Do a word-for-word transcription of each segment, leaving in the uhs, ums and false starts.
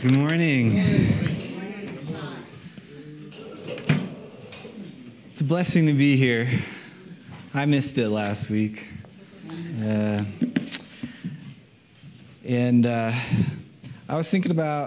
Good morning. It's a blessing to be here. I missed it last week. Uh, and uh, I was thinking about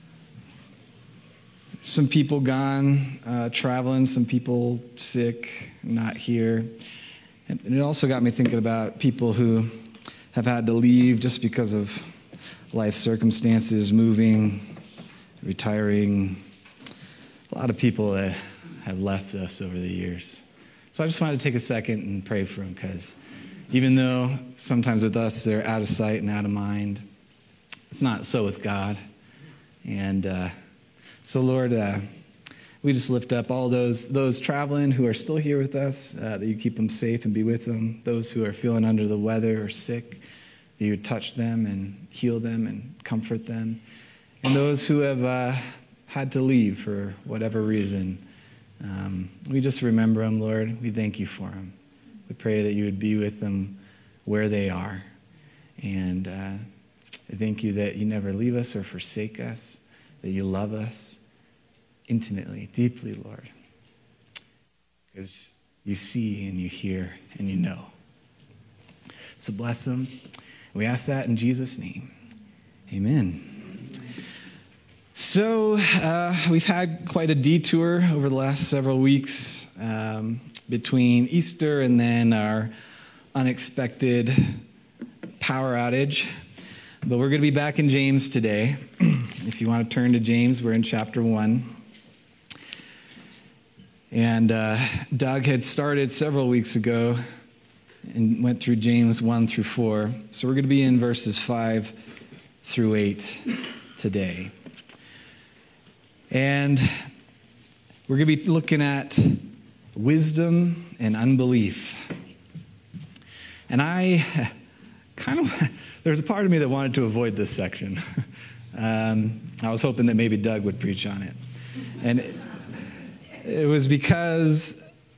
some people gone, uh, traveling, some people sick, not here. And it also got me thinking about people who have had to leave just because of life circumstances, moving, retiring. A lot of people that have left us over the years. So I just wanted to take a second and pray for them, because even though sometimes with us they're out of sight and out of mind, it's not so with God. And uh, so, Lord, uh, we just lift up all those those traveling who are still here with us, uh, that you keep them safe and be with them. Those who are feeling under the weather or sick, that you would touch them and heal them and comfort them. And those who have uh, had to leave for whatever reason, um, we just remember them, Lord. We thank you for them. We pray that you would be with them where they are. And uh, I thank you that you never leave us or forsake us, that you love us intimately, deeply, Lord, because you see and you hear and you know. So bless them. We ask that in Jesus' name. Amen. So uh, we've had quite a detour over the last several weeks um, between Easter and then our unexpected power outage. But we're going to be back in James today. If you want to turn to James, we're in chapter one. And uh, Doug had started several weeks ago and went through James one through four. So we're going to be in verses five through eight today. And we're going to be looking at wisdom and unbelief. And I kind of, there's a part of me that wanted to avoid this section. um, I was hoping that maybe Doug would preach on it. And it, it was because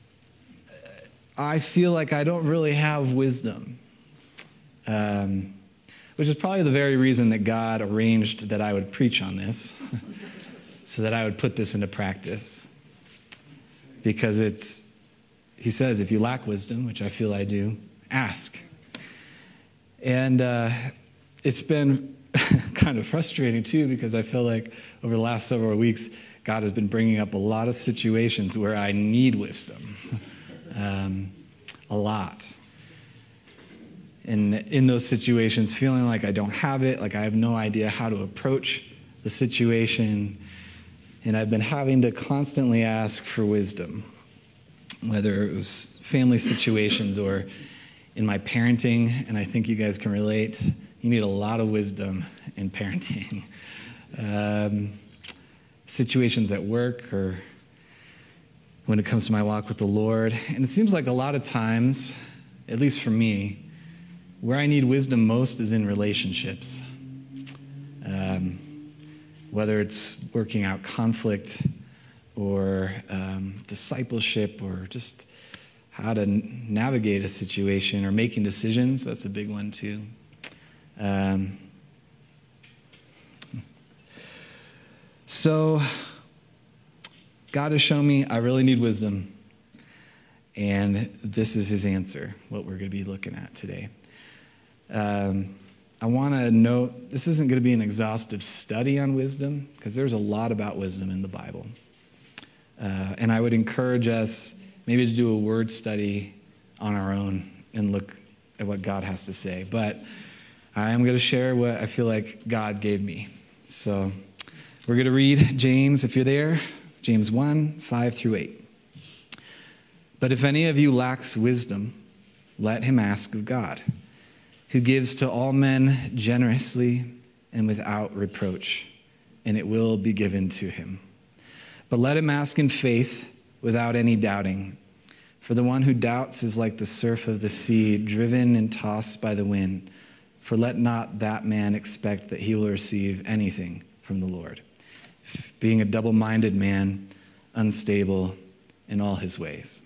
I feel like I don't really have wisdom, um, which is probably the very reason that God arranged that I would preach on this, so that I would put this into practice. Because it's, he says, if you lack wisdom, which I feel I do, ask. And uh, it's been kind of frustrating too, because I feel like over the last several weeks, God has been bringing up a lot of situations where I need wisdom. Um, a lot. And in those situations, feeling like I don't have it, like I have no idea how to approach the situation. And I've been having to constantly ask for wisdom, whether it was family situations or in my parenting. And I think you guys can relate. You need a lot of wisdom in parenting. Um, situations at work or when it comes to my walk with the Lord. And it seems like a lot of times, at least for me, where I need wisdom most is in relationships. Um, whether it's working out conflict or um, discipleship or just how to n- navigate a situation or making decisions. That's a big one too. Um, so God has shown me I really need wisdom, and this is his answer, what we're going to be looking at today. Um, I want to note, this isn't going to be an exhaustive study on wisdom, because there's a lot about wisdom in the Bible. Uh, and I would encourage us maybe to do a word study on our own and look at what God has to say. But I am going to share what I feel like God gave me. So we're going to read James, if you're there. James one, five through eight. But if any of you lacks wisdom, let him ask of God, who gives to all men generously and without reproach, and it will be given to him. But let him ask in faith without any doubting. For the one who doubts is like the surf of the sea, driven and tossed by the wind. For let not that man expect that he will receive anything from the Lord, being a double-minded man, unstable in all his ways.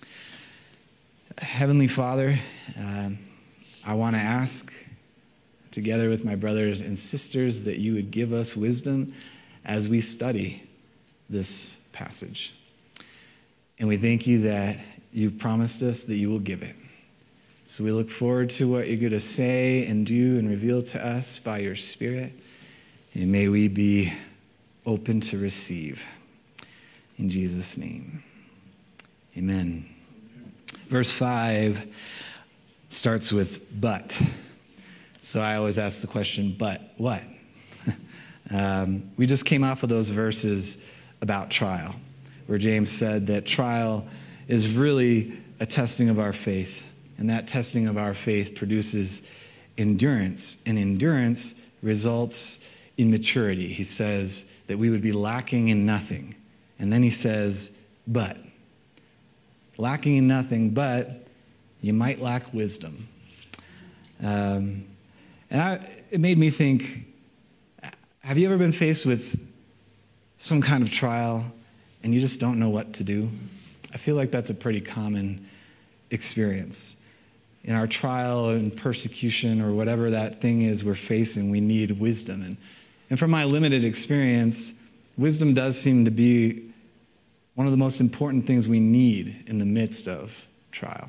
Heavenly Father, uh, I want to ask together with my brothers and sisters, that you would give us wisdom as we study this passage. And we thank you that you promised us that you will give it. So we look forward to what you're going to say and do and reveal to us by your Spirit. And may we be open to receive. In Jesus' name, amen. Verse five starts with but. So I always ask the question, but what? um, we just came off of those verses about trial, where James said that trial is really a testing of our faith. And that testing of our faith produces endurance. And endurance results in maturity. He says that we would be lacking in nothing. And then he says, but. Lacking in nothing, but you might lack wisdom. Um, and I, it made me think, have you ever been faced with some kind of trial and you just don't know what to do? I feel like that's a pretty common experience. In our trial and persecution or whatever that thing is we're facing, we need wisdom. And, and from my limited experience, wisdom does seem to be one of the most important things we need in the midst of trial.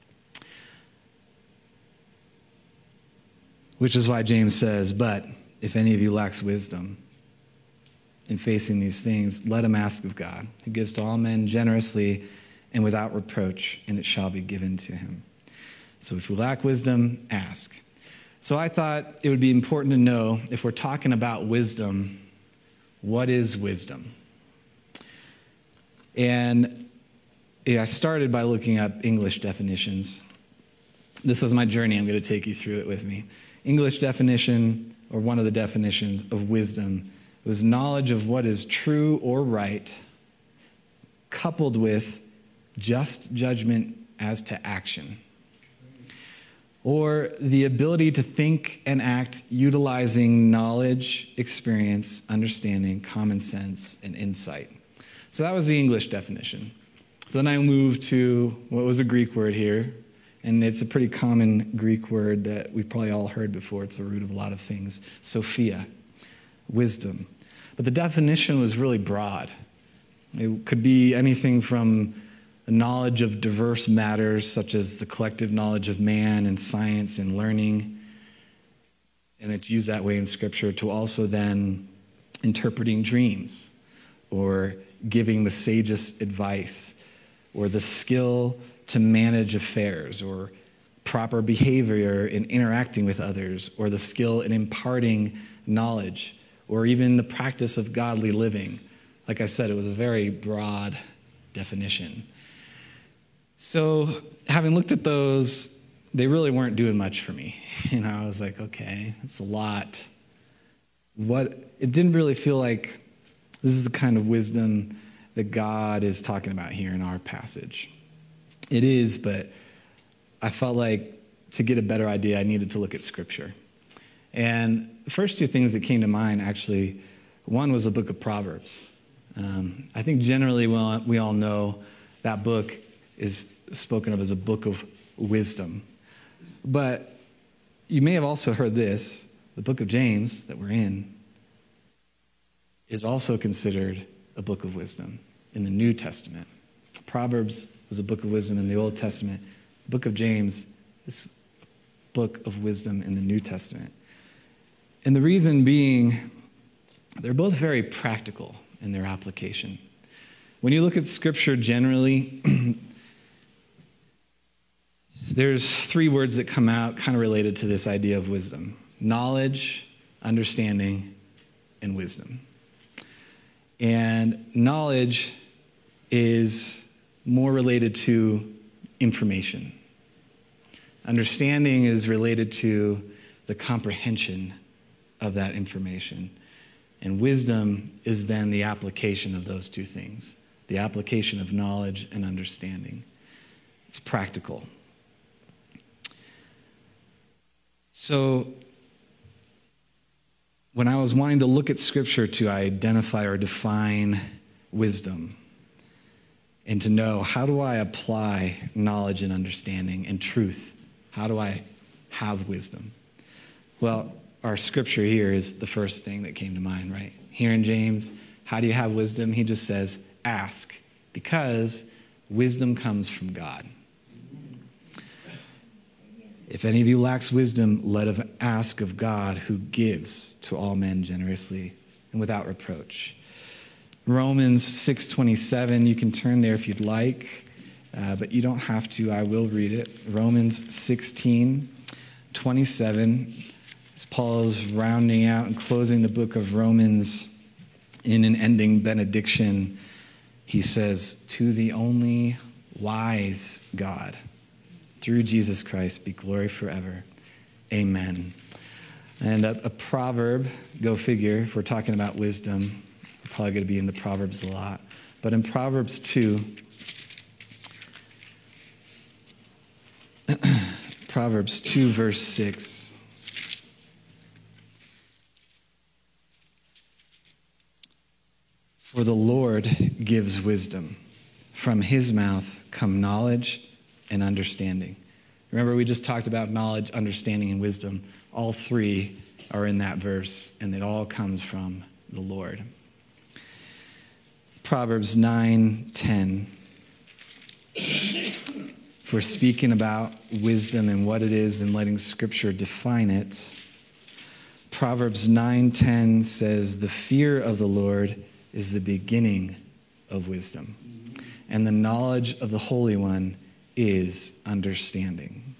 Which is why James says, but if any of you lacks wisdom in facing these things, let him ask of God, who gives to all men generously and without reproach, and it shall be given to him. So if you lack wisdom, ask. So I thought it would be important to know, if we're talking about wisdom, what is wisdom? And yeah, I started by looking up English definitions. This was my journey. I'm going to take you through it with me. English definition, or one of the definitions of wisdom, was knowledge of what is true or right, coupled with just judgment as to action, or the ability to think and act utilizing knowledge, experience, understanding, common sense, and insight. So that was the English definition. So then I moved to what was a Greek word here, and it's a pretty common Greek word that we've probably all heard before. It's the root of a lot of things. Sophia, wisdom. But the definition was really broad. It could be anything from the knowledge of diverse matters, such as the collective knowledge of man and science and learning, and it's used that way in Scripture, to also then interpreting dreams, or giving the sagest advice, or the skill to manage affairs, or proper behavior in interacting with others, or the skill in imparting knowledge, or even the practice of godly living. Like I said, it was a very broad definition. So having looked at those, they really weren't doing much for me. You know, I was like, okay, that's a lot. What, it didn't really feel like this is the kind of wisdom that God is talking about here in our passage. It is, but I felt like to get a better idea, I needed to look at Scripture. And the first two things that came to mind, actually, one was the book of Proverbs. Um, I think generally we all, we all know that book is spoken of as a book of wisdom. But you may have also heard this, the book of James that we're in is also considered a book of wisdom in the New Testament. Proverbs was a book of wisdom in the Old Testament. The book of James is a book of wisdom in the New Testament. And the reason being, they're both very practical in their application. When you look at Scripture generally, there's three words that come out kind of related to this idea of wisdom: knowledge, understanding, and wisdom. And knowledge is more related to information. Understanding is related to the comprehension of that information. And wisdom is then the application of those two things, the application of knowledge and understanding. It's practical. So when I was wanting to look at Scripture to identify or define wisdom, and to know, how do I apply knowledge and understanding and truth? How do I have wisdom? Well, our scripture here is the first thing that came to mind, right? Here in James, how do you have wisdom? He just says, ask, because wisdom comes from God. If any of you lacks wisdom, let him ask of God, who gives to all men generously and without reproach. Romans six twenty-seven, you can turn there if you'd like, uh, but you don't have to. I will read it. Romans sixteen twenty-seven, as Paul is rounding out and closing the book of Romans in an ending benediction, he says, to the only wise God, through Jesus Christ, be glory forever. Amen. And a, a proverb, go figure, if we're talking about wisdom, we're probably going to be in the Proverbs a lot. But in Proverbs two, Proverbs two, verse six. For the Lord gives wisdom. From his mouth come knowledge and understanding. Remember, we just talked about knowledge, understanding, and wisdom. All three are in that verse, and it all comes from the Lord. Proverbs nine ten. If we're speaking about wisdom and what it is and letting Scripture define it, Proverbs nine ten says, the fear of the Lord is the beginning of wisdom, and the knowledge of the Holy One is understanding.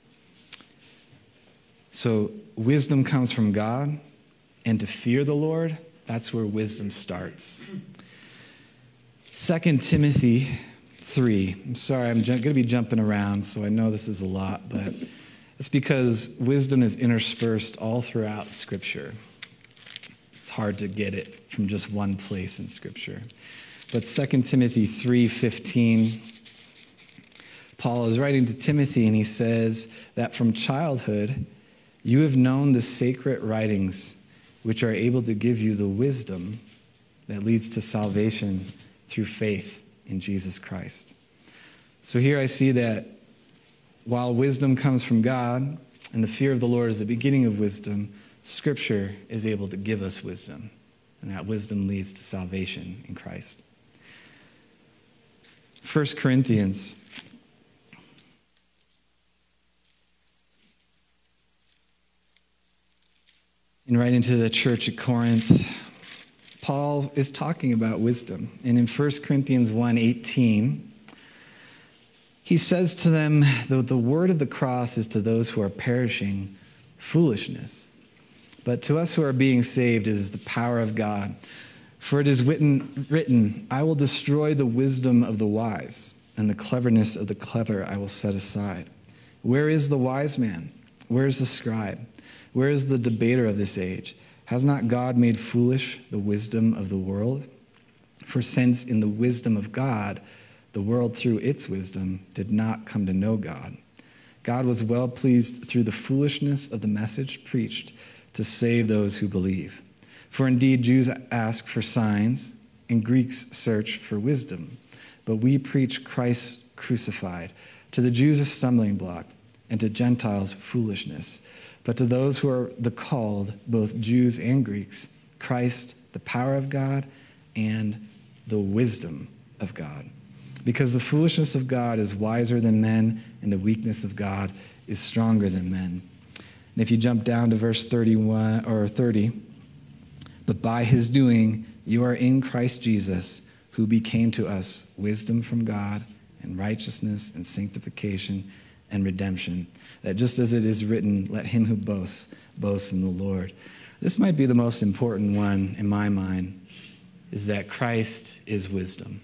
So wisdom comes from God, and to fear the Lord, that's where wisdom starts. Second Timothy three. I'm sorry, I'm going to be jumping around, so I know this is a lot, but it's because wisdom is interspersed all throughout Scripture. It's hard to get it from just one place in Scripture. But Second Timothy three fifteen, Paul is writing to Timothy, and he says that from childhood you have known the sacred writings, which are able to give you the wisdom that leads to salvation through faith in Jesus Christ. So here I see that while wisdom comes from God, and the fear of the Lord is the beginning of wisdom, Scripture is able to give us wisdom, and that wisdom leads to salvation in Christ. First Corinthians. In writing to the church at Corinth, Paul is talking about wisdom. And in First Corinthians one eighteen, he says to them, though the word of the cross is to those who are perishing foolishness, but to us who are being saved it is the power of God. For it is written, written, I will destroy the wisdom of the wise, and the cleverness of the clever I will set aside. Where is the wise man? Where is the scribe? Where is the debater of this age? Has not God made foolish the wisdom of the world? For since in the wisdom of God, the world through its wisdom did not come to know God, God was well pleased through the foolishness of the message preached to save those who believe. For indeed Jews ask for signs, and Greeks search for wisdom. But we preach Christ crucified, to the Jews a stumbling block, and to Gentiles foolishness. But to those who are the called, both Jews and Greeks, Christ, the power of God, and the wisdom of God. Because the foolishness of God is wiser than men, and the weakness of God is stronger than men. And if you jump down to verse thirty-one or thirty, but by his doing you are in Christ Jesus, who became to us wisdom from God, and righteousness, and sanctification, and redemption, that just as it is written, let him who boasts, boast in the Lord. This might be the most important one in my mind, is that Christ is wisdom.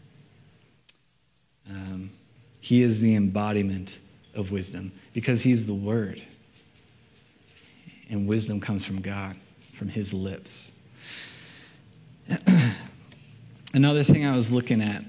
Um, he is the embodiment of wisdom, because he's the Word. And wisdom comes from God, from his lips. Another thing I was looking at,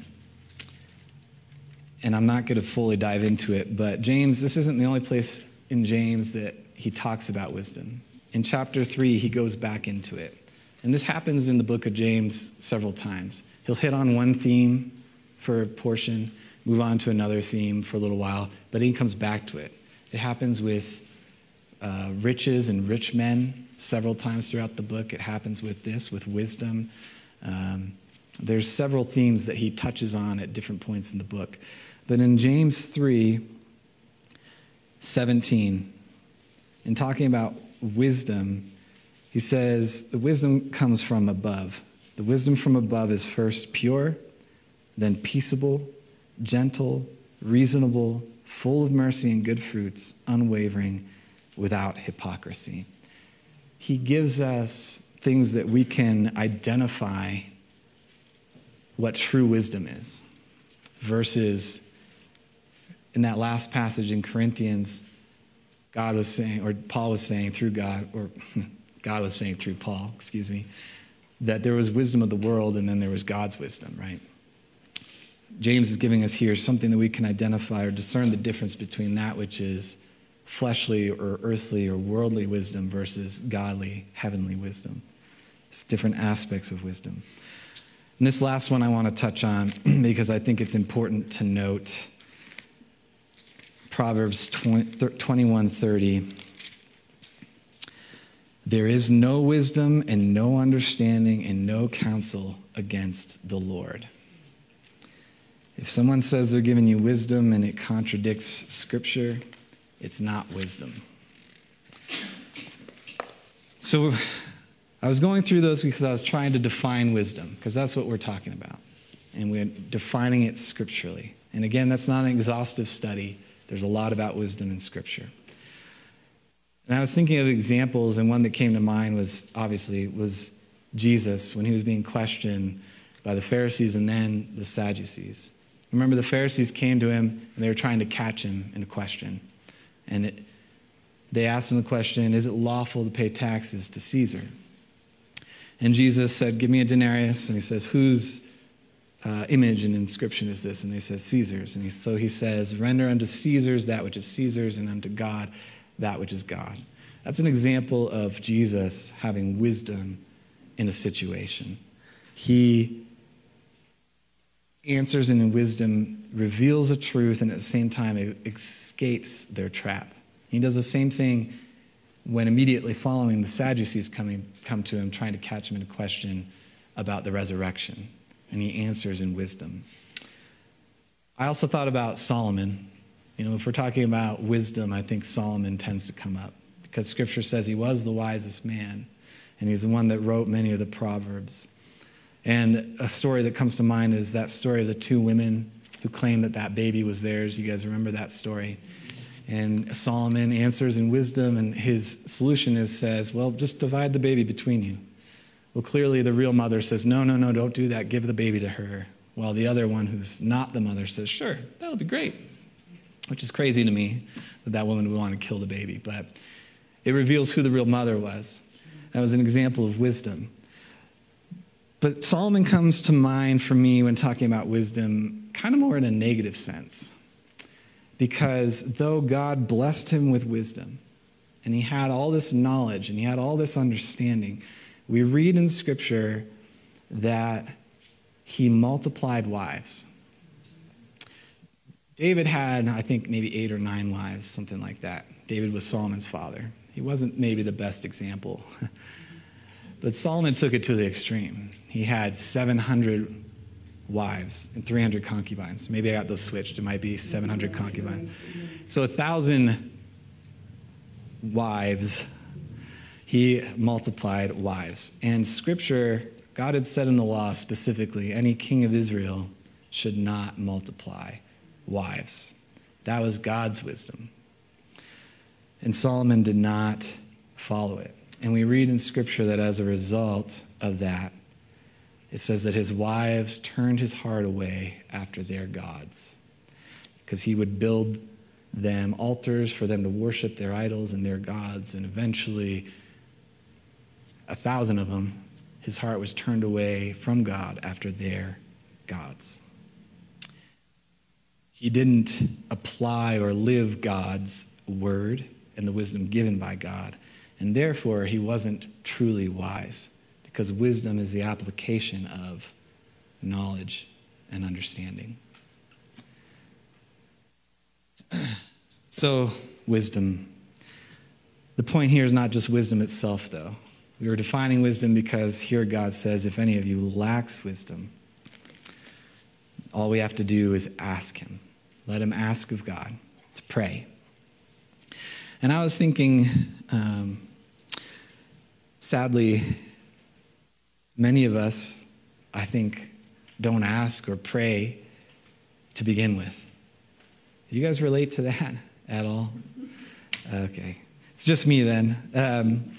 and I'm not going to fully dive into it, but James, this isn't the only place in James that he talks about wisdom. In chapter three, he goes back into it. And this happens in the book of James several times. He'll hit on one theme for a portion, move on to another theme for a little while, but he comes back to it. It happens with uh, riches and rich men several times throughout the book. It happens with this, with wisdom. Um, there's several themes that he touches on at different points in the book. But in James three seventeen, in talking about wisdom, he says, the wisdom comes from above. The wisdom from above is first pure, then peaceable, gentle, reasonable, full of mercy and good fruits, unwavering, without hypocrisy. He gives us things that we can identify what true wisdom is, versus in that last passage in Corinthians, God was saying, or Paul was saying through God, or God was saying through Paul, excuse me, that there was wisdom of the world and then there was God's wisdom, right? James is giving us here something that we can identify or discern the difference between that which is fleshly or earthly or worldly wisdom versus godly, heavenly wisdom. It's different aspects of wisdom. And this last one I want to touch on because I think it's important to note. Proverbs twenty-one thirty. There is no wisdom and no understanding and no counsel against the Lord. If someone says they're giving you wisdom and it contradicts Scripture, it's not wisdom. So I was going through those because I was trying to define wisdom, because that's what we're talking about. And we're defining it scripturally. And again, that's not an exhaustive study. There's a lot about wisdom in Scripture. And I was thinking of examples, and one that came to mind was, obviously, was Jesus when he was being questioned by the Pharisees and then the Sadducees. Remember, the Pharisees came to him, and they were trying to catch him in a question. And it, they asked him the question, is it lawful to pay taxes to Caesar? And Jesus said, give me a denarius. And he says, whose uh, image and inscription is this? And they said, Caesar's. And he, so he says, render unto Caesar's that which is Caesar's, and unto God that which is God. That's an example of Jesus having wisdom in a situation. He answers and in wisdom reveals a truth, and at the same time it escapes their trap. He does the same thing when immediately following the Sadducees coming, come to him, trying to catch him in a question about the resurrection. And he answers in wisdom. I also thought about Solomon. You know, if we're talking about wisdom, I think Solomon tends to come up, because Scripture says he was the wisest man, and he's the one that wrote many of the Proverbs. And a story that comes to mind is that story of the two women who claimed that that baby was theirs. You guys remember that story? And Solomon answers in wisdom, and his solution is, says, well, just divide the baby between you. Well, clearly the real mother says, no, no, no, don't do that. Give the baby to her. While the other one, who's not the mother, says, sure, that'll be great. Which is crazy to me that that woman would want to kill the baby. But it reveals who the real mother was. That was an example of wisdom. But Solomon comes to mind for me when talking about wisdom kind of more in a negative sense. Because though God blessed him with wisdom, and he had all this knowledge, and he had all this understanding, we read in Scripture that he multiplied wives. David had, I think, maybe eight or nine wives, something like that. David was Solomon's father. He wasn't maybe the best example. But Solomon took it to the extreme. He had seven hundred wives and three hundred concubines. Maybe I got those switched. It might be seven hundred concubines. So a thousand wives. He multiplied wives. And Scripture, God had said in the law specifically, any king of Israel should not multiply wives. That was God's wisdom. And Solomon did not follow it. And we read in Scripture that as a result of that, it says that his wives turned his heart away after their gods, because he would build them altars for them to worship their idols and their gods, and eventually a thousand of them, his heart was turned away from God after their gods. He didn't apply or live God's word and the wisdom given by God, and therefore he wasn't truly wise, because wisdom is the application of knowledge and understanding. So, wisdom. The point here is not just wisdom itself, though. We were defining wisdom because here God says, if any of you lacks wisdom, all we have to do is ask him. Let him ask of God to pray. And I was thinking, um, sadly, many of us, I think, don't ask or pray to begin with. You guys relate to that at all? Okay. It's just me then. Um,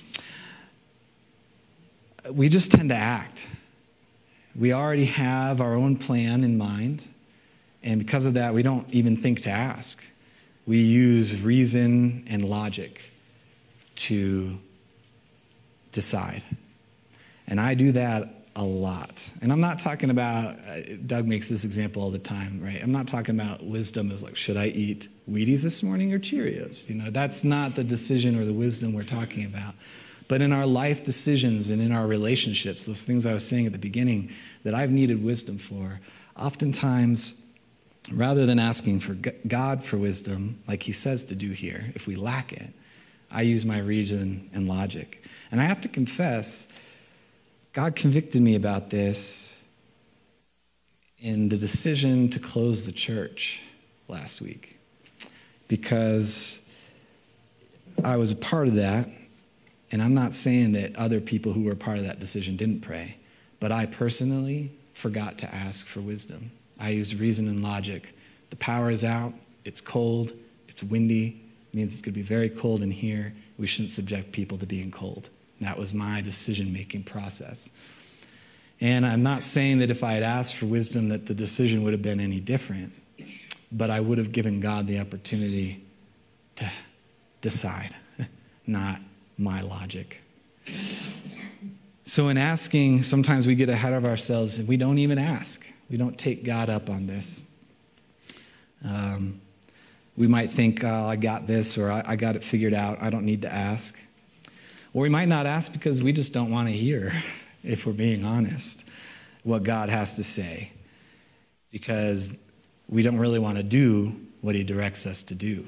we just tend to act. We already have our own plan in mind, and because of that, we don't even think to ask. We use reason and logic to decide. And I do that a lot. And I'm not talking about, uh, Doug makes this example all the time, right? I'm not talking about wisdom as like, should I eat Wheaties this morning or Cheerios? You know, that's not the decision or the wisdom we're talking about. But in our life decisions and in our relationships, those things I was saying at the beginning that I've needed wisdom for, oftentimes, rather than asking for God for wisdom, like he says to do here, if we lack it, I use my reason and logic. And I have to confess, God convicted me about this in the decision to close the church last week, because I was a part of that, and I'm not saying that other people who were part of that decision didn't pray, but I personally forgot to ask for wisdom. I used reason and logic. The power is out, it's cold, it's windy, it means it's going to be very cold in here. We shouldn't subject people to being cold. That was my decision-making process. And I'm not saying that if I had asked for wisdom that the decision would have been any different, but I would have given God the opportunity to decide, not my logic. So in asking, sometimes we get ahead of ourselves and we don't even ask. We don't take God up on this. Um, we might think, oh, I got this, or I, I got it figured out. I don't need to ask. Or we might not ask because we just don't want to hear, if we're being honest, what God has to say, because we don't really want to do what he directs us to do.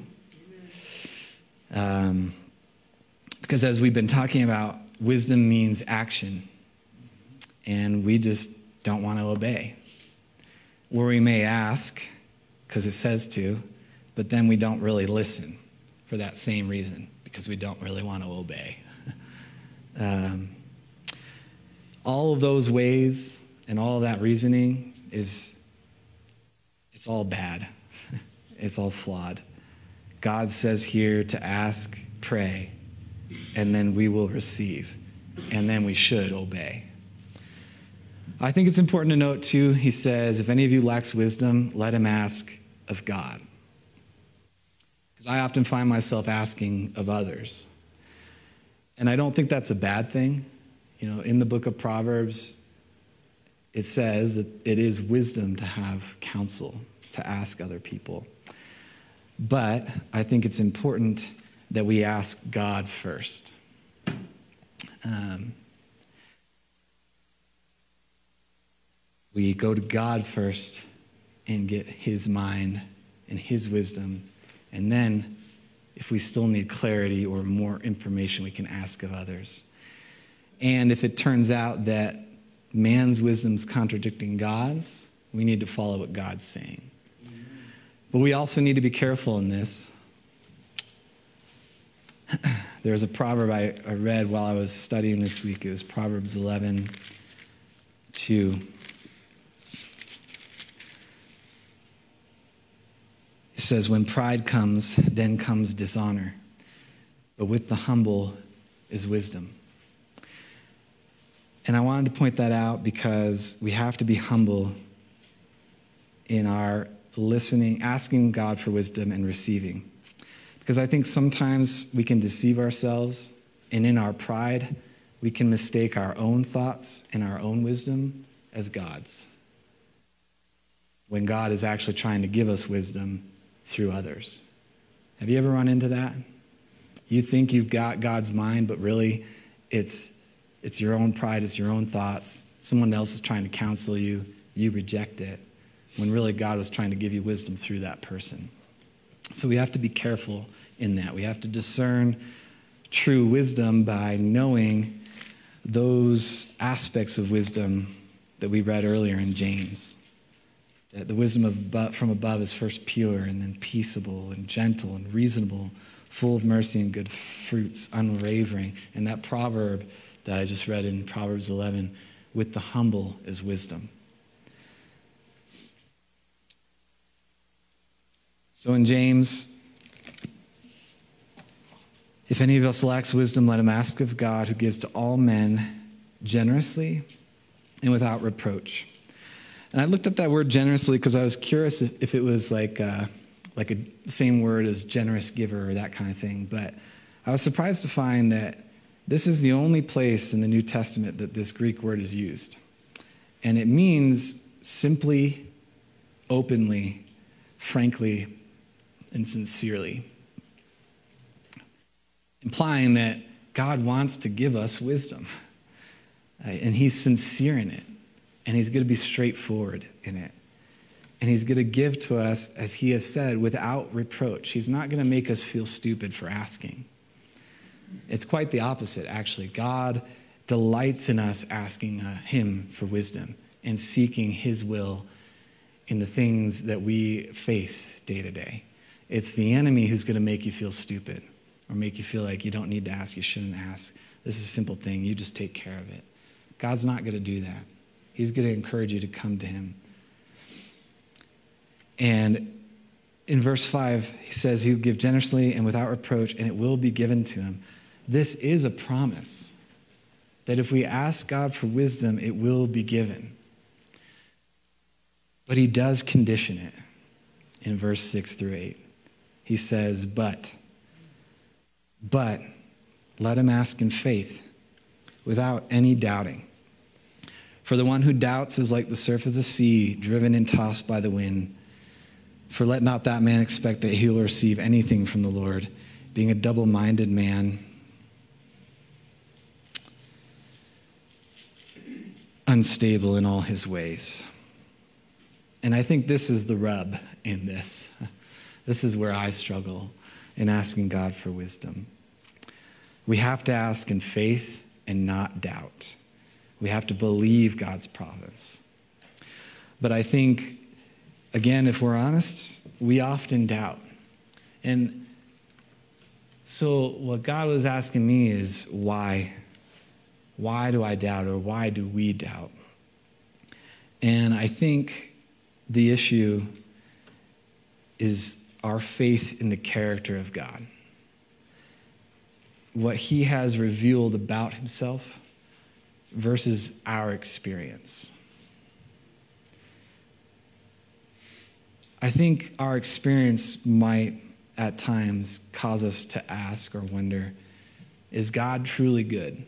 Um, because as we've been talking about, wisdom means action, and we just don't want to obey. Or we may ask, because it says to, but then we don't really listen for that same reason, because we don't really want to obey. Um, all of those ways and all of that reasoning is, it's all bad. It's all flawed. God says here to ask, pray, and then we will receive, and then we should obey. I think it's important to note, too, he says, if any of you lacks wisdom, let him ask of God. Because I often find myself asking of others. And I don't think that's a bad thing. You know, in the book of Proverbs, it says that it is wisdom to have counsel, to ask other people. But I think it's important that we ask God first. Um, we go to God first and get his mind and his wisdom, and then if we still need clarity or more information, we can ask of others. And if it turns out that man's wisdom is contradicting God's, we need to follow what God's saying. Amen. But we also need to be careful in this. There's a proverb I, I read while I was studying this week. It was Proverbs eleven two. It says, when pride comes, then comes dishonor, but with the humble is wisdom. And I wanted to point that out because we have to be humble in our listening, asking God for wisdom and receiving. Because I think sometimes we can deceive ourselves, and in our pride, we can mistake our own thoughts and our own wisdom as God's, when God is actually trying to give us wisdom through others. Have you ever run into that? You think you've got God's mind, but really it's it's your own pride, it's your own thoughts. Someone else is trying to counsel you, you reject it, when really God was trying to give you wisdom through that person. So we have to be careful in that. We have to discern true wisdom by knowing those aspects of wisdom that we read earlier in James. That the wisdom of above, from above is first pure, and then peaceable and gentle and reasonable, full of mercy and good fruits, unwavering. And that proverb that I just read in Proverbs eleven, with the humble is wisdom. So in James, if any of us lacks wisdom, let him ask of God, who gives to all men generously and without reproach. And I looked up that word generously because I was curious if it was like a, like a same word as generous giver or that kind of thing. But I was surprised to find that this is the only place in the New Testament that this Greek word is used. And it means simply, openly, frankly, and sincerely. Implying that God wants to give us wisdom. And he's sincere in it. And he's going to be straightforward in it. And he's going to give to us, as he has said, without reproach. He's not going to make us feel stupid for asking. It's quite the opposite, actually. God delights in us asking uh, him for wisdom and seeking his will in the things that we face day to day. It's the enemy who's going to make you feel stupid or make you feel like you don't need to ask, you shouldn't ask. This is a simple thing. You just take care of it. God's not going to do that. He's going to encourage you to come to him. And in verse five, he says he'll give generously and without reproach, and it will be given to him. This is a promise that if we ask God for wisdom, it will be given. But he does condition it in verse six through eight. He says, but, but let him ask in faith without any doubting. For the one who doubts is like the surf of the sea, driven and tossed by the wind. For let not that man expect that he will receive anything from the Lord, being a double-minded man, unstable in all his ways. And I think this is the rub in this. This is where I struggle in asking God for wisdom. We have to ask in faith and not doubt. We have to believe God's promise. But I think, again, if we're honest, we often doubt. And so what God was asking me is, why? Why do I doubt, or why do we doubt? And I think the issue is our faith in the character of God. What he has revealed about himself versus our experience. I think our experience might at times cause us to ask or wonder, is God truly good?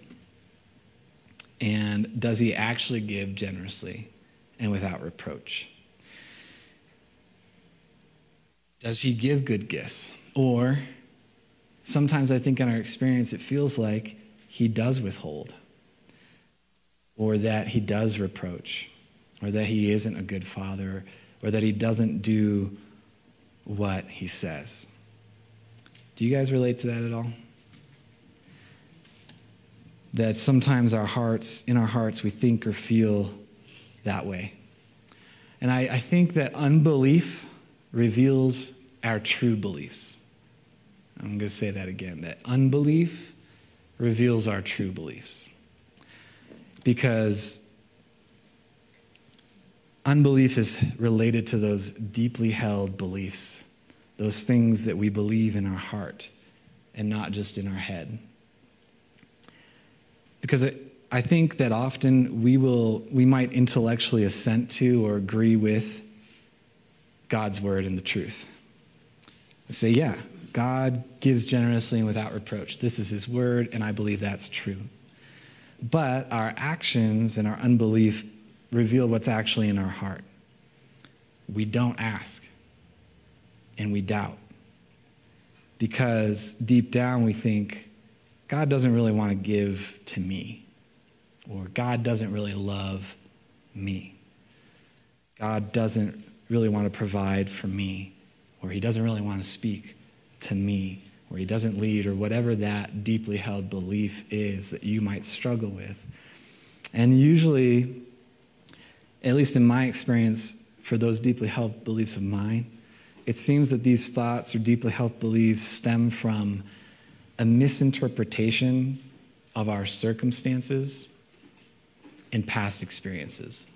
And does he actually give generously and without reproach? Does he give good gifts? Or sometimes I think in our experience it feels like he does withhold, or that he does reproach, or that he isn't a good father, or that he doesn't do what he says. Do you guys relate to that at all? That sometimes our hearts, in our hearts, we think or feel that way. And I, I think that unbelief reveals our true beliefs. I'm going to say that again, that unbelief reveals our true beliefs. Because unbelief is related to those deeply held beliefs, those things that we believe in our heart and not just in our head. Because it, I think that often we will, we might intellectually assent to or agree with God's word and the truth. Say, yeah, God gives generously and without reproach. This is his word, and I believe that's true. But our actions and our unbelief reveal what's actually in our heart. We don't ask, and we doubt. Because deep down we think, God doesn't really want to give to me, or God doesn't really love me. God doesn't really want to provide for me, or he doesn't really want to speak to me, or he doesn't lead, or whatever that deeply held belief is that you might struggle with. And usually, at least in my experience, for those deeply held beliefs of mine, it seems that these thoughts or deeply held beliefs stem from a misinterpretation of our circumstances and past experiences.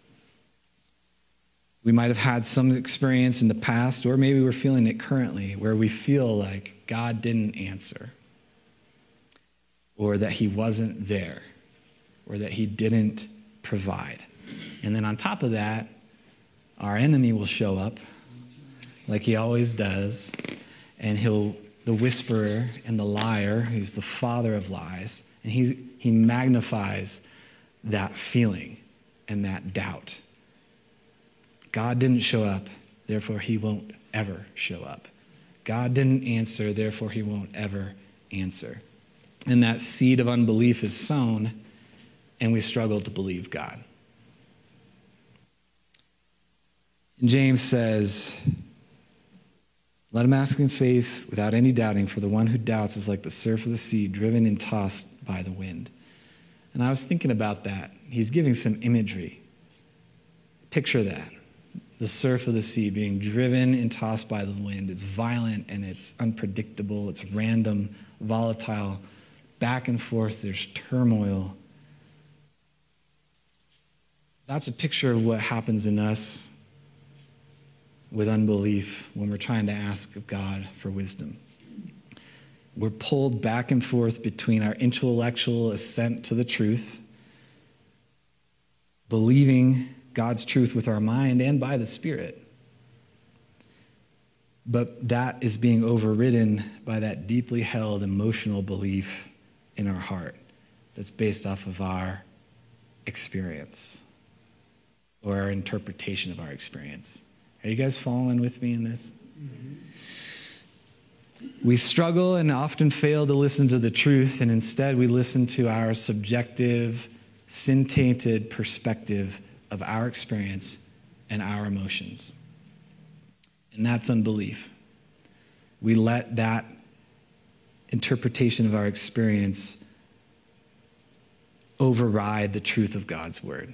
We might have had some experience in the past, or maybe we're feeling it currently, where we feel like God didn't answer, or that he wasn't there, or that he didn't provide. And then on top of that, our enemy will show up, like he always does, and he'll, the whisperer and the liar, he's the father of lies, and he, he magnifies that feeling and that doubt. God didn't show up, therefore he won't ever show up. God didn't answer, therefore he won't ever answer. And that seed of unbelief is sown, and we struggle to believe God. And James says, let him ask in faith without any doubting, for the one who doubts is like the surf of the sea, driven and tossed by the wind. And I was thinking about that. He's giving some imagery. Picture that. The surf of the sea being driven and tossed by the wind. It's violent and it's unpredictable. It's random, volatile, back and forth. There's turmoil. That's a picture of what happens in us with unbelief when we're trying to ask of God for wisdom. We're pulled back and forth between our intellectual assent to the truth, believing God's truth with our mind and by the Spirit. But that is being overridden by that deeply held emotional belief in our heart that's based off of our experience or our interpretation of our experience. Are you guys following with me in this? Mm-hmm. We struggle and often fail to listen to the truth, and instead we listen to our subjective, sin-tainted perspective of our experience and our emotions. And that's unbelief. We let that interpretation of our experience override the truth of God's word.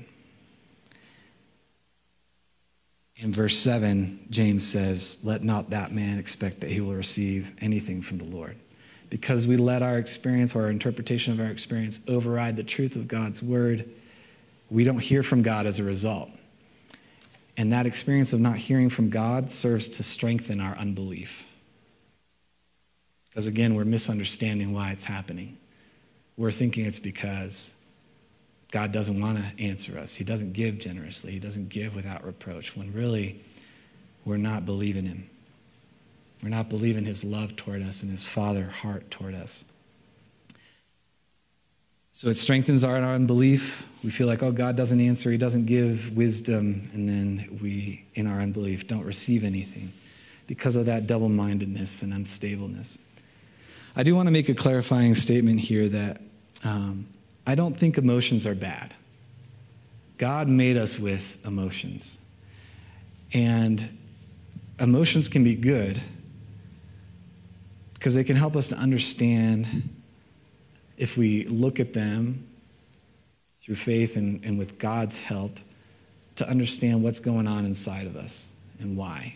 In verse seven, James says, let not that man expect that he will receive anything from the Lord. Because we let our experience or our interpretation of our experience override the truth of God's word, we don't hear from God as a result. And that experience of not hearing from God serves to strengthen our unbelief. Because again, we're misunderstanding why it's happening. We're thinking it's because God doesn't want to answer us. He doesn't give generously. He doesn't give without reproach, when really we're not believing him. We're not believing his love toward us and his father heart toward us. So it strengthens our unbelief. We feel like, oh, God doesn't answer. He doesn't give wisdom. And then we, in our unbelief, don't receive anything because of that double-mindedness and unstableness. I do want to make a clarifying statement here that um, I don't think emotions are bad. God made us with emotions. And emotions can be good because they can help us to understand, if we look at them through faith and, and with God's help, to understand what's going on inside of us and why.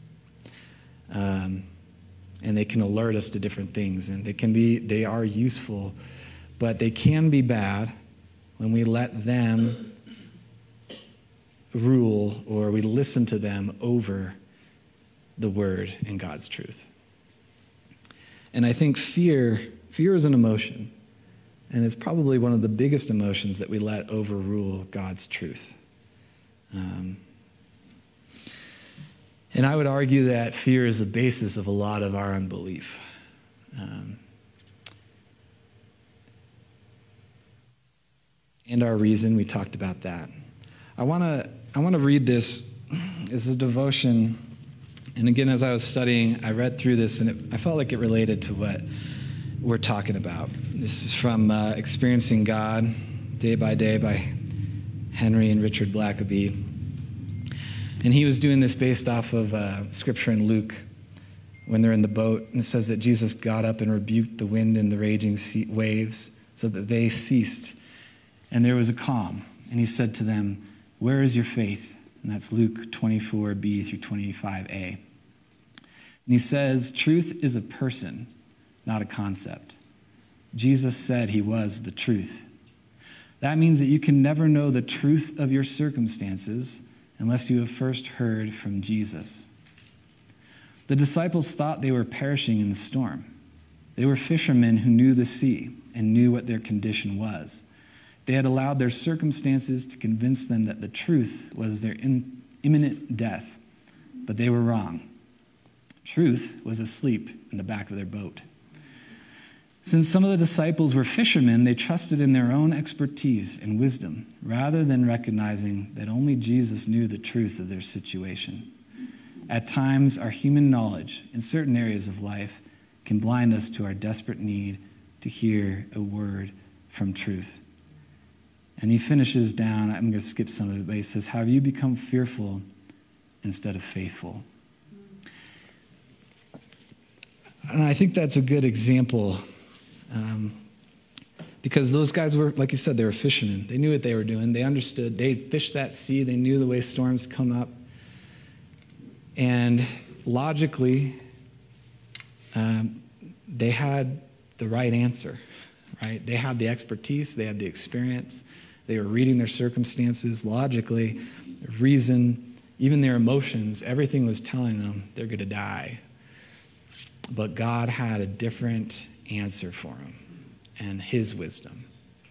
Um, and they can alert us to different things, and they can be, they are useful, but they can be bad when we let them rule or we listen to them over the word and God's truth. And I think fear, fear is an emotion. And it's probably one of the biggest emotions that we let overrule God's truth. Um, and I would argue that fear is the basis of a lot of our unbelief. Um, and our reason, we talked about that. I want to I want to read this. This is a devotion. And again, as I was studying, I read through this, and it, I felt like it related to what we're talking about. This is from uh, Experiencing God, Day by Day by Henry and Richard Blackaby. And he was doing this based off of uh, scripture in Luke when they're in the boat, and it says that Jesus got up and rebuked the wind and the raging sea waves so that they ceased, and there was a calm. And he said to them, "Where is your faith?" And that's Luke twenty-four b through twenty-five a. And he says, truth is a person, not a concept. Jesus said he was the truth. That means that you can never know the truth of your circumstances unless you have first heard from Jesus. The disciples thought they were perishing in the storm. They were fishermen who knew the sea and knew what their condition was. They had allowed their circumstances to convince them that the truth was their in, imminent death, but they were wrong. Truth was asleep in the back of their boat. Since some of the disciples were fishermen, they trusted in their own expertise and wisdom rather than recognizing that only Jesus knew the truth of their situation. At times, our human knowledge in certain areas of life can blind us to our desperate need to hear a word from truth. And he finishes down, I'm going to skip some of it, but he says, "Have you become fearful instead of faithful?" And I think that's a good example um, because those guys were, like you said, they were fishermen. They knew what they were doing. They understood. They fished that sea. They knew the way storms come up. And logically, um, they had the right answer, right? They had the expertise. They had the experience. They were reading their circumstances logically, reason, even their emotions. Everything was telling them they're going to die. But God had a different answer for them and his wisdom.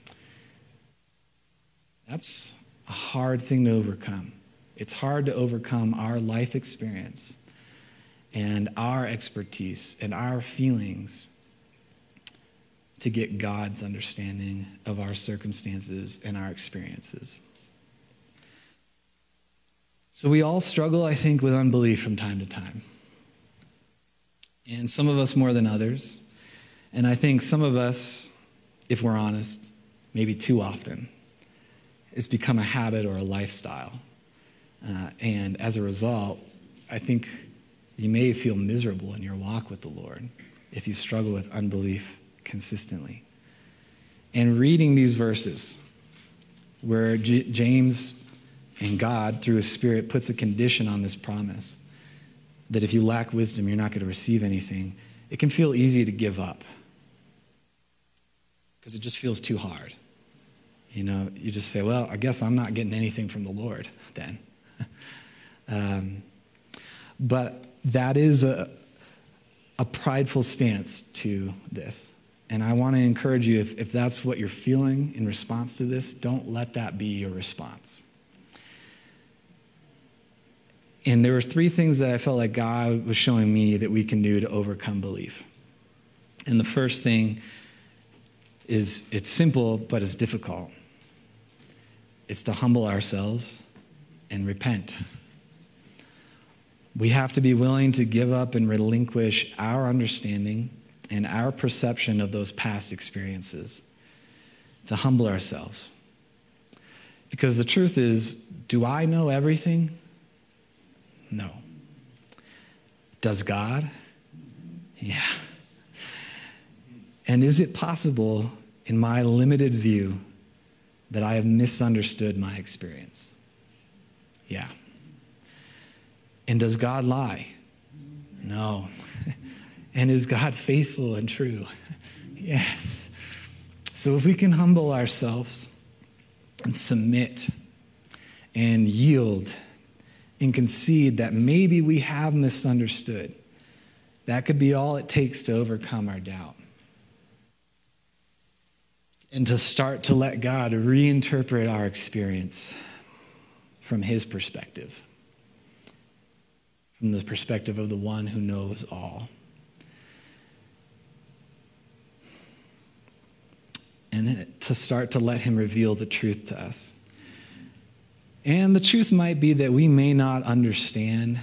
That's a hard thing to overcome. It's hard to overcome our life experience and our expertise and our feelings to get God's understanding of our circumstances and our experiences. So we all struggle, I think, with unbelief from time to time. And some of us more than others. And I think some of us, if we're honest, maybe too often, it's become a habit or a lifestyle. Uh, and as a result, I think you may feel miserable in your walk with the Lord if you struggle with unbelief consistently. And reading these verses where J- James and God, through his Spirit, puts a condition on this promise that if you lack wisdom, you're not going to receive anything, it can feel easy to give up because it just feels too hard. You know, you just say, well, I guess I'm not getting anything from the Lord then. um, but that is a, a prideful stance to this. And I want to encourage you, if, if that's what you're feeling in response to this, don't let that be your response. And there were three things that I felt like God was showing me that we can do to overcome belief. And the first thing is, it's simple, but it's difficult. It's to humble ourselves and repent. We have to be willing to give up and relinquish our understanding and our perception of those past experiences, to humble ourselves. Because the truth is, do I know everything? No. Does God? Yeah. And is it possible, in my limited view, that I have misunderstood my experience? Yeah. And does God lie? No. And is God faithful and true? Yes. So if we can humble ourselves and submit and yield and concede that maybe we have misunderstood, that could be all it takes to overcome our doubt. And to start to let God reinterpret our experience from his perspective, from the perspective of the one who knows all. And to start to let him reveal the truth to us. And the truth might be that we may not understand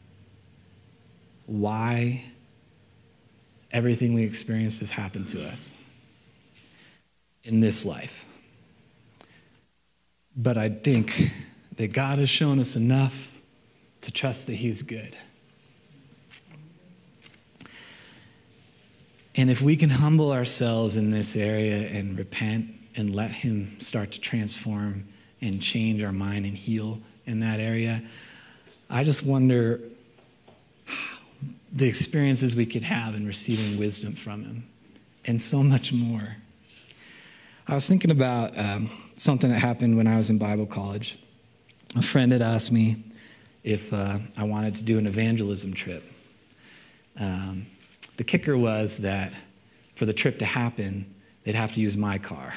why everything we experience has happened to us in this life. But I think that God has shown us enough to trust that he's good. And if we can humble ourselves in this area and repent and let him start to transform and change our mind and heal in that area, I just wonder the experiences we could have in receiving wisdom from him and so much more. I was thinking about um, something that happened when I was in Bible college. A friend had asked me if uh, I wanted to do an evangelism trip. Um, the kicker was that for the trip to happen, they'd have to use my car.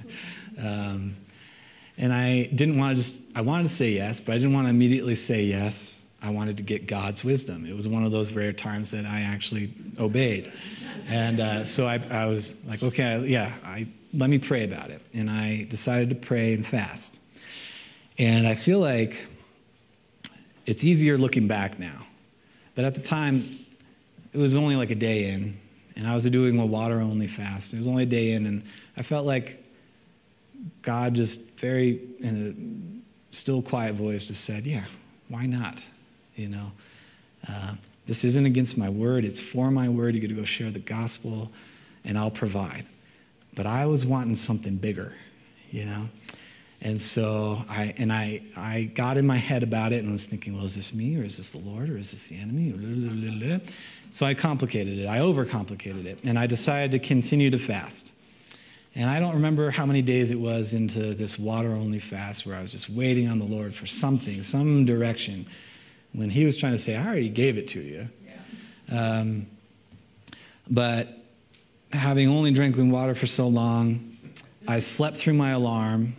um, and I didn't want to just, I wanted to say yes, but I didn't want to immediately say yes. I wanted to get God's wisdom. It was one of those rare times that I actually obeyed. And uh, so I, I was like, okay, yeah, I, let me pray about it. And I decided to pray and fast. And I feel like it's easier looking back now. But at the time, it was only like a day in, and I was doing a water-only fast. It was only a day in, and I felt like God just very, in a still, quiet voice, just said, yeah, why not? You know, uh, this isn't against my word. It's for my word. You got to go share the gospel, and I'll provide. But I was wanting something bigger, you know. And so I and I I got in my head about it and was thinking, well, is this me or is this the Lord or is this the enemy? So I complicated it. I overcomplicated it, and I decided to continue to fast. And I don't remember how many days it was into this water-only fast where I was just waiting on the Lord for something, some direction, when he was trying to say, I already gave it to you. Yeah. Um, but having only drinking water for so long, I slept through my alarm,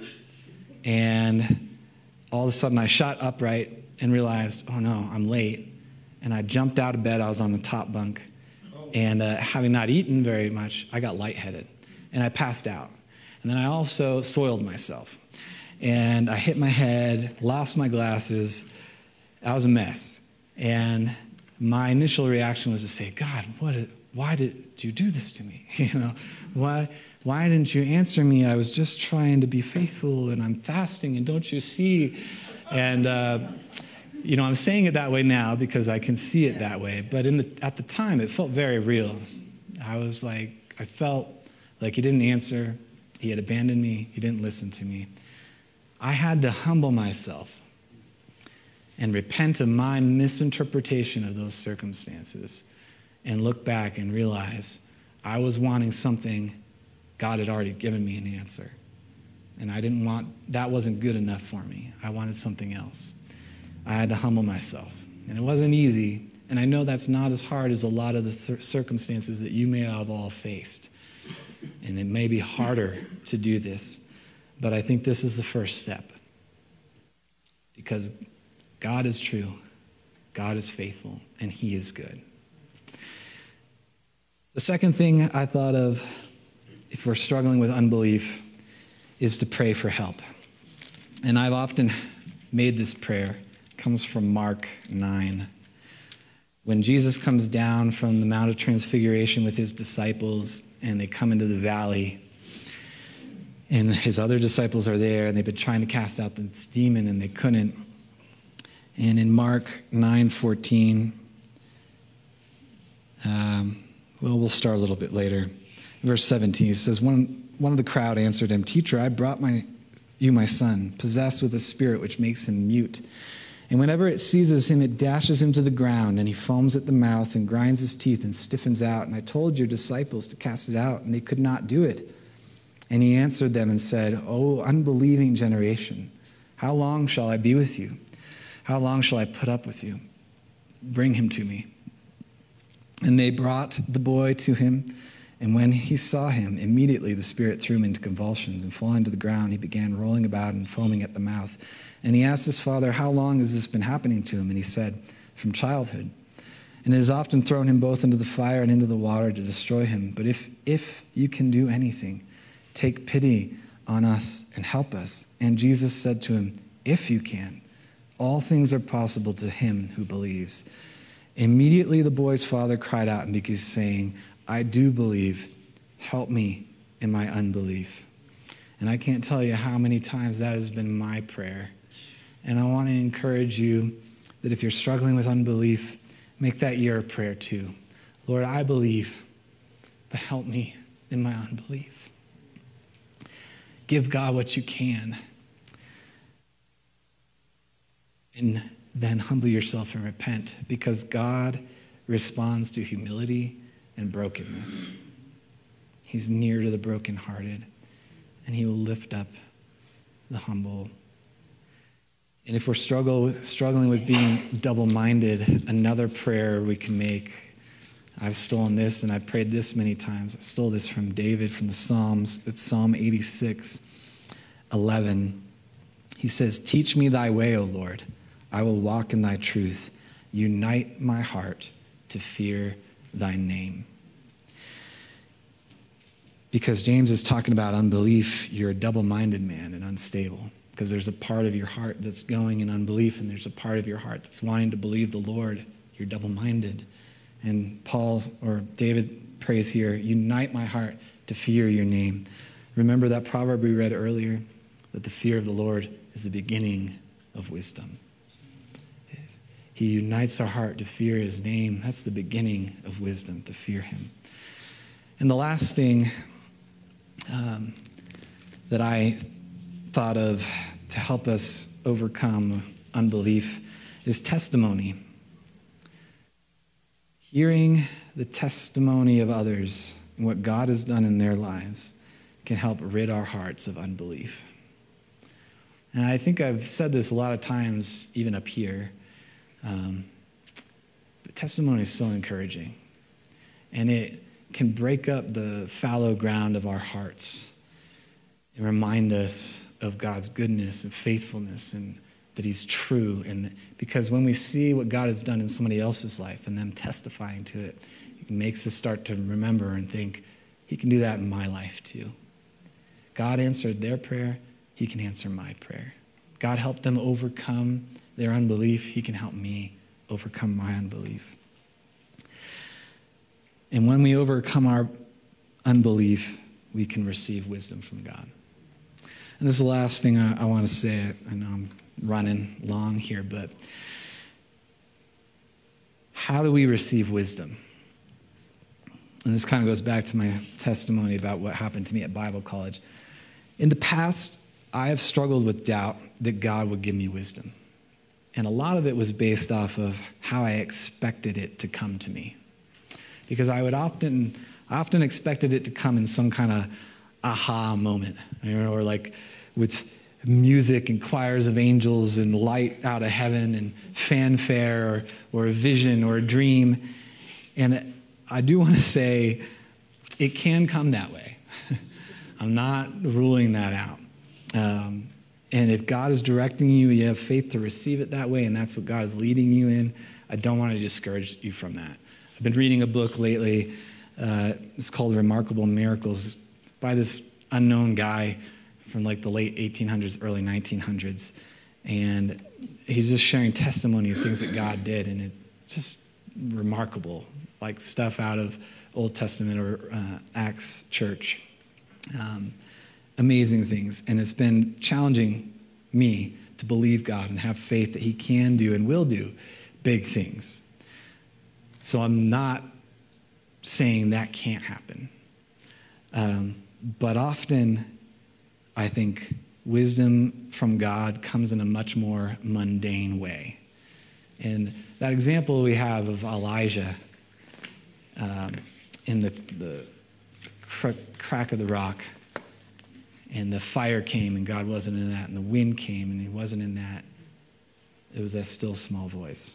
and all of a sudden I shot upright and realized, oh no, I'm late. And I jumped out of bed. I was on the top bunk. And uh, having not eaten very much, I got lightheaded. And I passed out. And then I also soiled myself. And I hit my head, lost my glasses. I was a mess. And my initial reaction was to say, God, what? A, why did you do this to me? You know, why, why didn't you answer me? I was just trying to be faithful, and I'm fasting, and don't you see? And, uh, you know, I'm saying it that way now because I can see it that way. But in the, at the time, it felt very real. I was like, I felt like he didn't answer. He had abandoned me. He didn't listen to me. I had to humble myself and repent of my misinterpretation of those circumstances and look back and realize I was wanting something God had already given me an answer. And I didn't want, that wasn't good enough for me. I wanted something else. I had to humble myself. And it wasn't easy. And I know that's not as hard as a lot of the th- circumstances that you may have all faced. And it may be harder to do this. But I think this is the first step. Because God is true, God is faithful, and he is good. The second thing I thought of, if we're struggling with unbelief, is to pray for help. And I've often made this prayer. It comes from Mark nine. When Jesus comes down from the Mount of Transfiguration with his disciples, and they come into the valley, and his other disciples are there, and they've been trying to cast out this demon, and they couldn't. And in Mark nine fourteen, um, well, we'll start a little bit later. Verse seventeen, it says, one, one of the crowd answered him, Teacher, I brought my, you my son, possessed with a spirit which makes him mute. And whenever it seizes him, it dashes him to the ground, and he foams at the mouth and grinds his teeth and stiffens out. And I told your disciples to cast it out, and they could not do it. And he answered them and said, O unbelieving generation, how long shall I be with you? How long shall I put up with you? Bring him to me. And they brought the boy to him, and when he saw him, immediately the spirit threw him into convulsions, and falling to the ground, he began rolling about and foaming at the mouth. And he asked his father, how long has this been happening to him? And he said, from childhood. And it has often thrown him both into the fire and into the water to destroy him. But if, if you can do anything, take pity on us and help us. And Jesus said to him, if you can, all things are possible to him who believes. Immediately the boy's father cried out and began saying, I do believe. Help me in my unbelief. And I can't tell you how many times that has been my prayer. And I want to encourage you that if you're struggling with unbelief, make that your prayer too. Lord, I believe. but help me in my unbelief. Give God what you can. And then humble yourself and repent, because God responds to humility and brokenness. He's near to the brokenhearted, and he will lift up the humble. And if we're struggle, struggling with being double-minded, another prayer we can make, I've stolen this and I've prayed this many times. I stole this from David from the Psalms. It's Psalm eighty-six, eleven. He says, "Teach me thy way, O Lord. I will walk in thy truth. Unite my heart to fear thy name." Because James is talking about unbelief, you're a double-minded man and unstable. Because there's a part of your heart that's going in unbelief, and there's a part of your heart that's wanting to believe the Lord. You're double-minded. And Paul, or David prays here, unite my heart to fear your name. Remember that proverb we read earlier? That the fear of the Lord is the beginning of wisdom. He unites our heart to fear his name. That's the beginning of wisdom, to fear him. And the last thing um, that I thought of to help us overcome unbelief is testimony. Hearing the testimony of others and what God has done in their lives can help rid our hearts of unbelief. And I think I've said this a lot of times, even up here. Um, but testimony is so encouraging. And it can break up the fallow ground of our hearts and remind us of God's goodness and faithfulness, and that he's true. And because when we see what God has done in somebody else's life and them testifying to it, it makes us start to remember and think, he can do that in my life too. God answered their prayer, he can answer my prayer. God helped them overcome their unbelief, he can help me overcome my unbelief. And when we overcome our unbelief, we can receive wisdom from God. And this is the last thing I, I want to say. I know I'm running long here, but how do we receive wisdom? And this kind of goes back to my testimony about what happened to me at Bible college. In the past, I have struggled with doubt that God would give me wisdom. And a lot of it was based off of how I expected it to come to me. Because I would often, I often expected it to come in some kind of aha moment, you know, or like with music and choirs of angels and light out of heaven and fanfare, or, or a vision or a dream. And I do want to say it can come that way. I'm not ruling that out. Um, and if God is directing you, you have faith to receive it that way, and that's what God is leading you in, I don't want to discourage you from that. I've been reading a book lately. Uh, it's called Remarkable Miracles by this unknown guy from like the late eighteen hundreds, early nineteen hundreds. And he's just sharing testimony of things that God did. And it's just remarkable, like stuff out of Old Testament or uh, Acts church. Um, amazing things. And it's been challenging me to believe God and have faith that he can do and will do big things. So I'm not saying that can't happen. Um, but often, I think wisdom from God comes in a much more mundane way. And that example we have of Elijah um, in the, the cr- crack of the rock, and the fire came and God wasn't in that, and the wind came and he wasn't in that. It was that still small voice.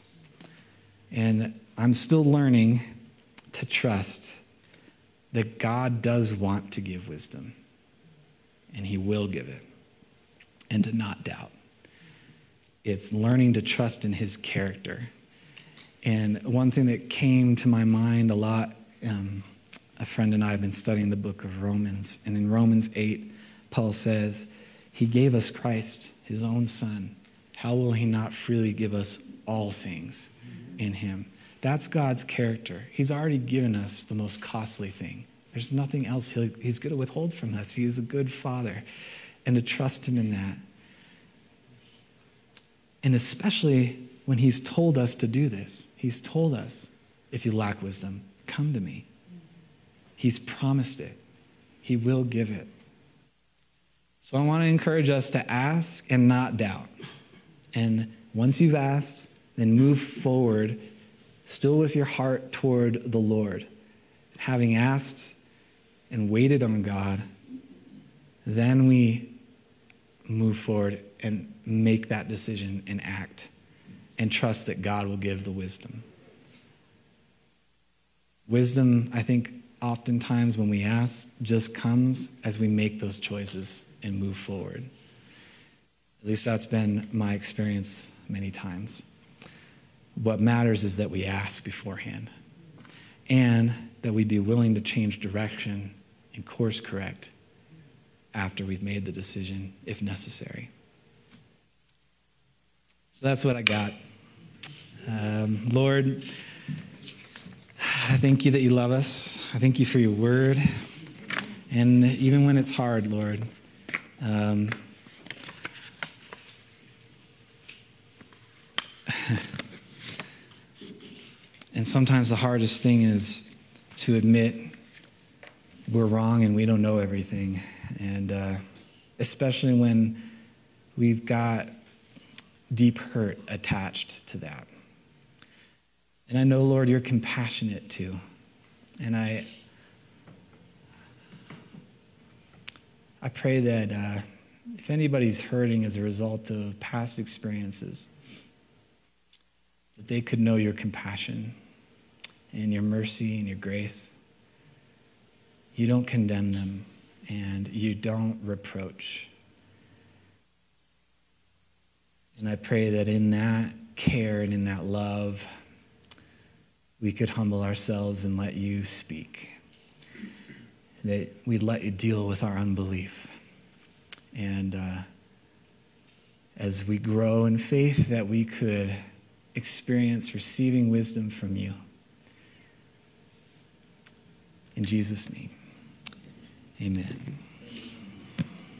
And I'm still learning to trust that God does want to give wisdom, and he will give it, and to not doubt. It's learning to trust in his character. And one thing that came to my mind a lot, um, a friend and I have been studying the book of Romans, and in Romans eight, Paul says, he gave us Christ, his own son. How will he not freely give us all things in him? That's God's character. He's already given us the most costly thing. There's nothing else he'll, he's going to withhold from us. He is a good father. And to trust him in that. And especially when he's told us to do this. He's told us, if you lack wisdom, come to me. He's promised it. He will give it. So I want to encourage us to ask and not doubt. And once you've asked, then move forward, still with your heart toward the Lord. Having asked and waited on God, then we move forward and make that decision and act and trust that God will give the wisdom. Wisdom, I think, oftentimes when we ask, just comes as we make those choices and move forward. At least that's been my experience many times. What matters is that we ask beforehand and that we be willing to change direction and course correct after we've made the decision, if necessary. So that's what I got. Um, Lord, I thank you that you love us. I thank you for your word. And even when it's hard, Lord, um, and sometimes the hardest thing is to admit we're wrong and we don't know everything. And uh, especially when we've got deep hurt attached to that. And I know, Lord, you're compassionate too. And I I pray that uh, if anybody's hurting as a result of past experiences, that they could know your compassion and your mercy and your grace. You don't condemn them and you don't reproach. And I pray that in that care and in that love, we could humble ourselves and let you speak. That we'd let you deal with our unbelief. And uh, as we grow in faith, that we could experience receiving wisdom from you. In Jesus' name, amen.